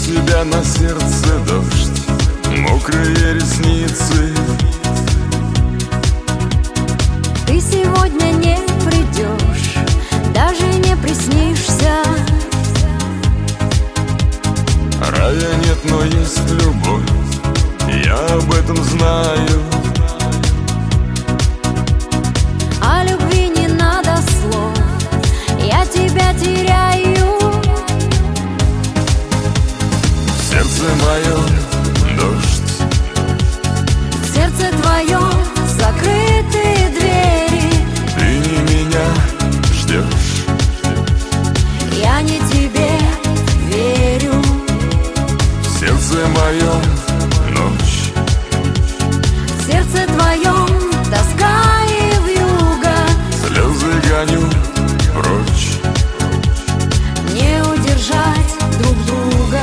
тебя на сердце дождь, мокрые ресницы. Ты сегодня не придешь, даже не приснишься. Рая нет, но есть любовь, я об этом знаю. О любви не надо слов, я тебя теряю. Сердце мое дождь, В сердце твоем закрытые двери. ты не меня ждешь, Я не тебе верю. в сердце моем ночь, В сердце твоем тоска и вьюга. слезы гоню прочь. Не удержать друг друга.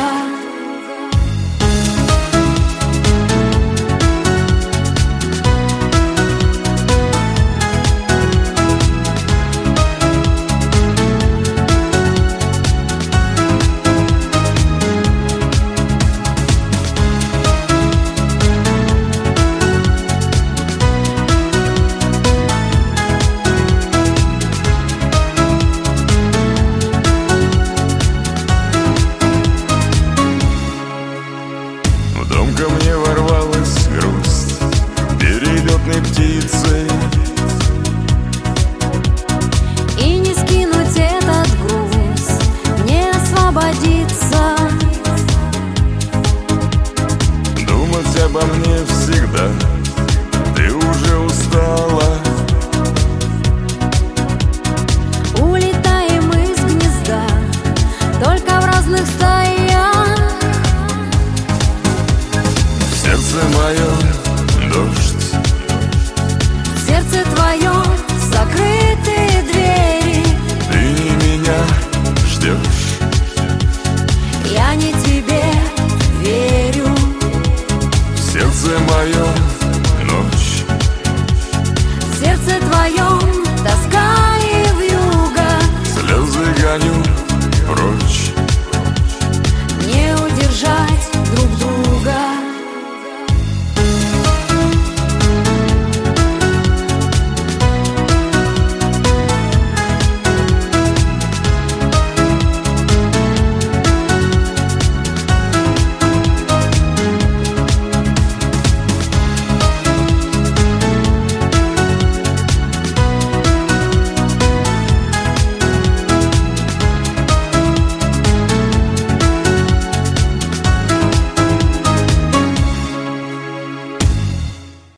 В дом ко мне ворвалась грусть перелетной птицей. И не скинуть этот груз, не освободиться. Думать обо мне всегда, ты уже устала. Улетаем из гнезда, только в разных стаях. В сердце моем дождь, В сердце твоем закрытые двери. ты не меня ждешь, Я не тебе верю. в сердце моем